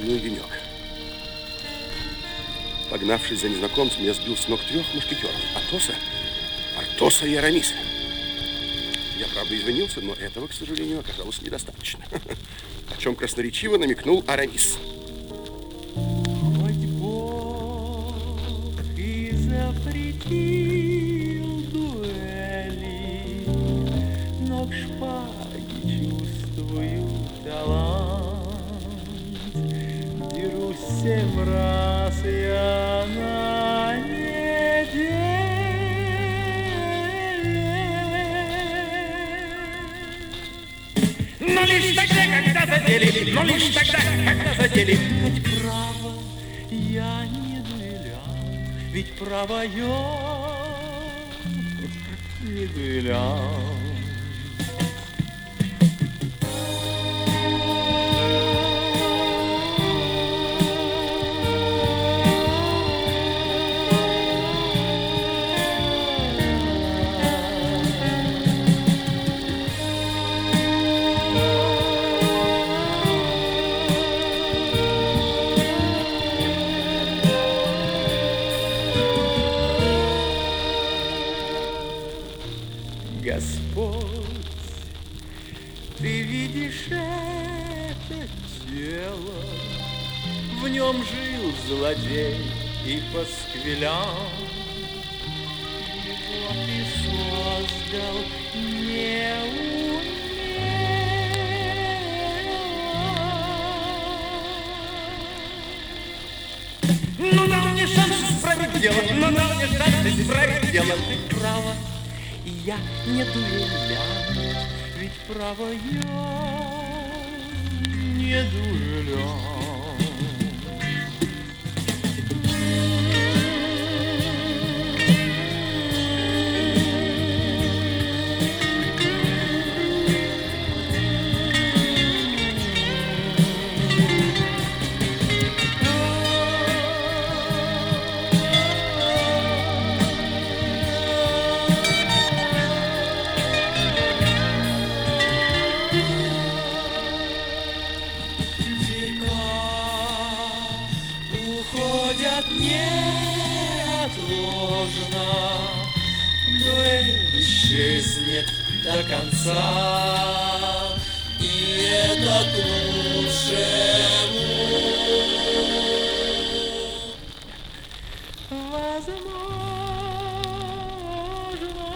Ну и денек. Погнавшись за незнакомцем, я сбил с ног 3 мушкетеров. Атоса, Портоса и Арамиса. Я, правда, извинился, но этого, к сожалению, оказалось недостаточно. О чем красноречиво намекнул Арамис. Хоть Бог и запретил дуэли, но к шпаге чувствую талант. Дерусь 7 раз я на неделе. Но лишь тогда, когда задели, но лишь тогда, когда задели. Хоть право я не дуэлянт, ведь право я не дуэлянт. Господь, ты видишь это тело, в нем жил злодей и пасквилян. Его ты создал неумело. Ну дал мне шанс исправить дело, ну дал мне шанс исправить дело. Ты право, я не дуэлянт, ведь право я не дуэлянт. Неотложно, дуэль исчезнет до конца, и это к лучшему. Возможно.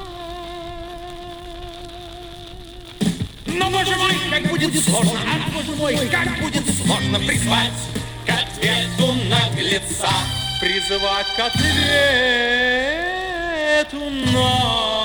Но, боже мой, как будет сложно, боже мой, как будет сложно призвать к ответу наглеца. Призывать к ответу наглеца.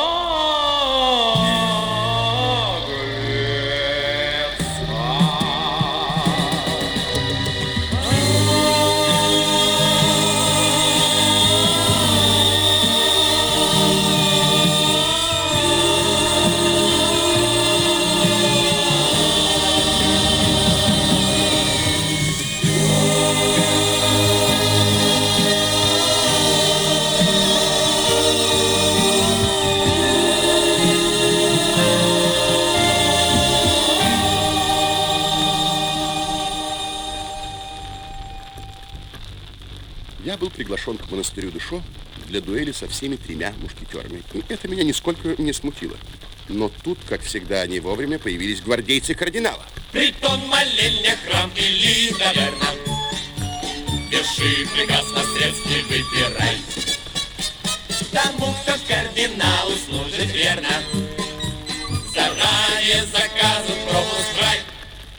Я был приглашен к монастырю Дешо для дуэли со всеми 3 мушкетерами. И это меня нисколько не смутило. Но тут, как всегда, не вовремя появились гвардейцы кардинала. Притон, молельня, храм или таверна. Верши приказ на средстве выбирай. Тому, кто кардиналу служит верно, заранее заказан пропуск в рай.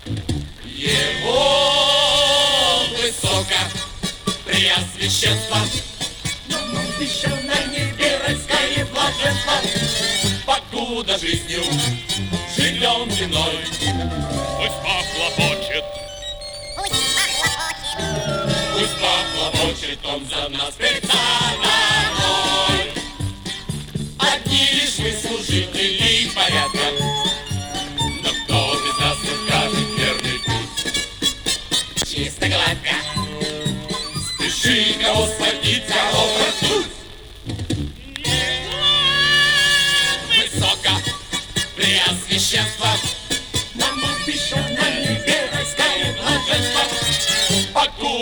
Его высоко Преосвященство, нам обещано небе райское блаженство. Покуда жизнью живем виной, пусть похлопочет, пусть похлопочет он за нас перед собой. Одни лишь мы служители порядка, но кто без нас укажет верный путь? Чисто гладко, спеши, кого схватить, кого проснуть. Высоко Преосвященство, нам обещано небе райское блаженство.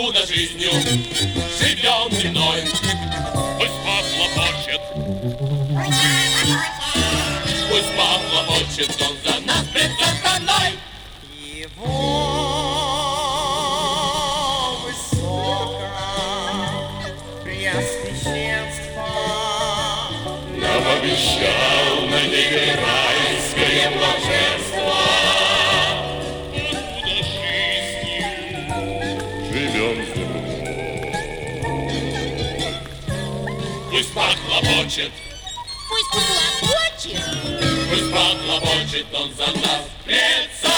покуда жизнью живем иной. Пусть похлопочет, пусть похлопочет он за нас пред сатаной. Его высокопреосвященство Нам обещал на небе райское блаженство. Покуда жизнью живем земной. Пусть похлопочет, Пусть поплакочет. пусть похлопочет он за нас пред сатаной.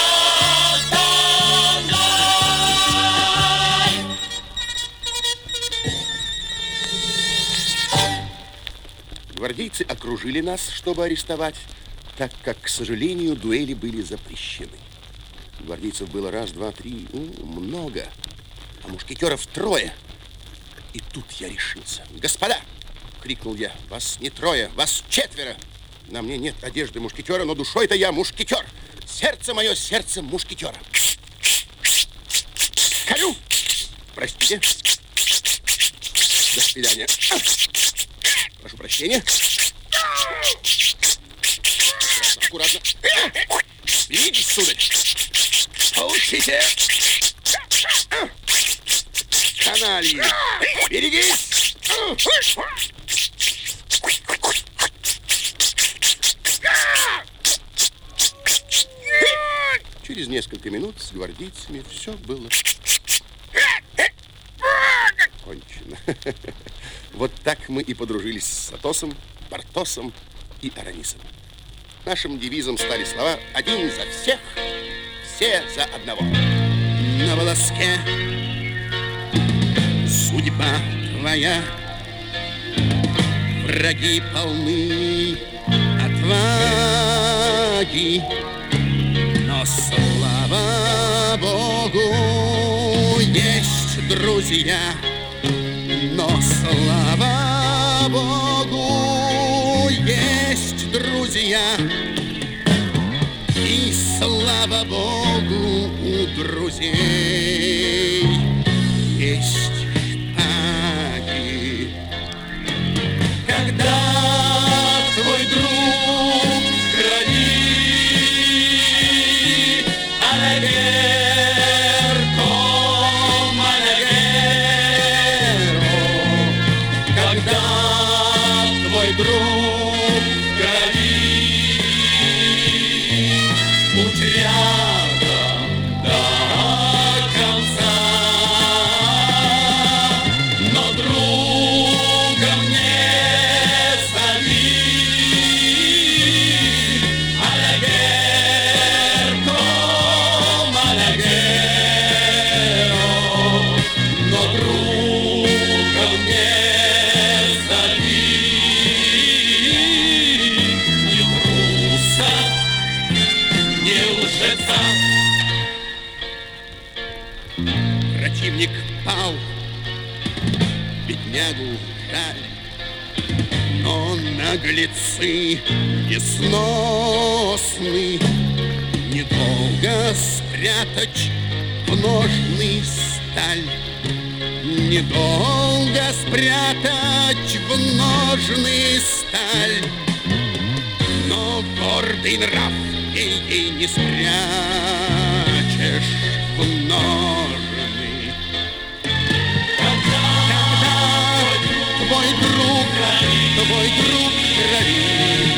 Гвардейцы окружили нас, чтобы арестовать, так как, к сожалению, дуэли были запрещены. Гвардейцев было раз, два, три, много, а мушкетеров трое. И тут я решился. «Господа!» — крикнул я. «Вас не трое, вас четверо! На мне нет одежды мушкетера, но душой-то я мушкетер! Сердце мое, сердце мушкетера! Колю! Простите! До свидания! Прошу прощения! Аккуратно! Берегитесь, сударь! Получите! Канальи! Берегись! Через несколько минут с гвардейцами все было кончено. Вот так мы и подружились с Атосом, Портосом и Арамисом. Нашим девизом стали слова «Один за всех, все за одного». На волоске судьба твоя, враги полны отваги, но слава Богу есть друзья, но слава Богу есть друзья, и слава Богу у друзей есть шпаги. Когда твой друг грани, алегерко, алегеро, когда твой друг грани, будь рядом до конца, но другом не зови. Алегерко, алегеро, но другом не зови. Ни труса, ни лжеца. Противник пал, беднягу жаль, но наглецы несносны, недолго спрятать в ножны сталь, недолго спрятать в ножны сталь, но гордый нрав ей не спрячешь в ножны. Когда твой друг крови,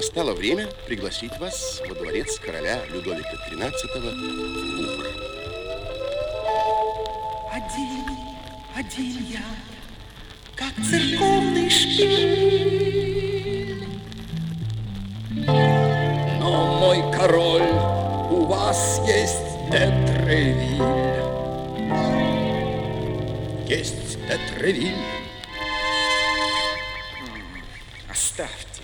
настало время пригласить вас во дворец короля Людовика XIII в Лувр. Один я, как церковный шпиль. Но, мой король, у вас есть Де-Тревиль. Есть Де-Тревиль. Оставьте.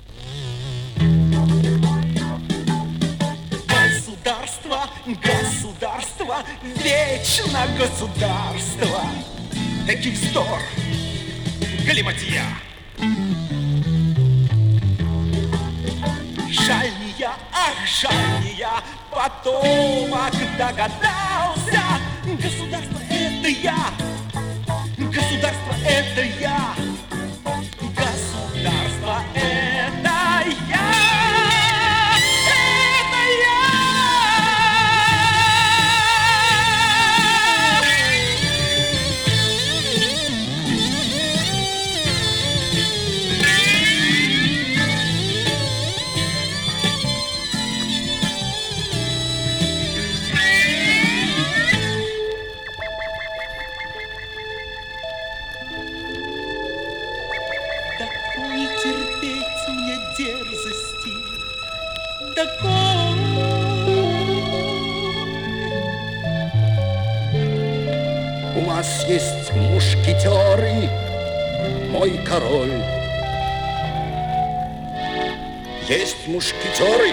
Государство, вечно государство. Экий вздор, галиматья. Жаль не я, ах, жаль не я, потомок догадался. Государство — это я, государство — это я, государство — это я. У нас есть мушкетеры, мой король. Есть мушкетеры.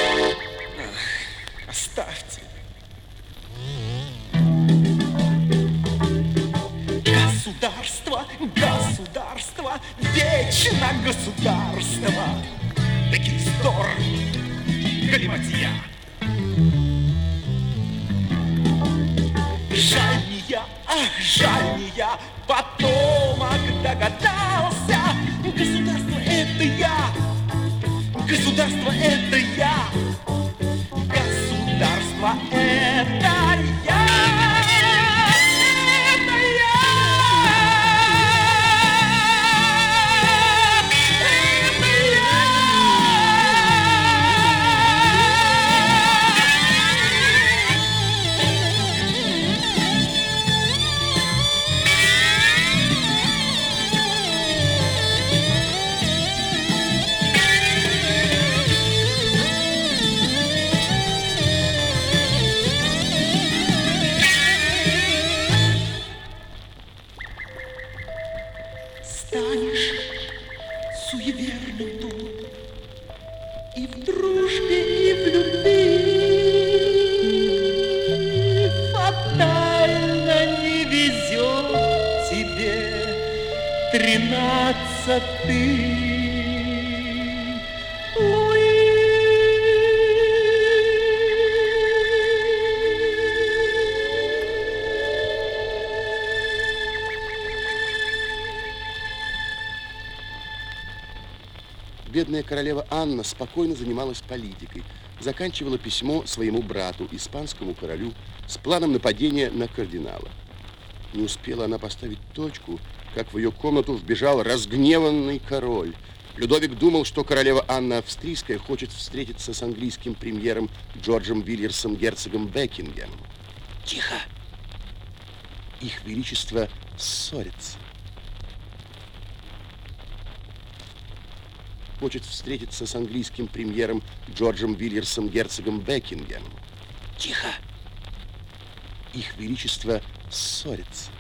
Оставьте. Государство, вечно государство. Экий вздор, галиматья. Жаль не я, ах, жаль не я, потомок догадался. Государство — это я, государство — это я, государство — это я. Станешь суеверным тут и в дружбе, и в любви. Фатально не везет тебе 13-й. Бедная королева Анна спокойно занималась политикой, заканчивала письмо своему брату, испанскому королю, с планом нападения на кардинала. Не успела она поставить точку, как в ее комнату вбежал разгневанный король. Людовик думал, что королева Анна Австрийская хочет встретиться с английским премьером Джорджем Вильярсом, герцогом Бекингемом. Тихо! Их величество ссорятся. Хочет встретиться с английским премьером Джорджем Вильярсом, герцогом Бекингемом. Тихо! Их величество ссорятся.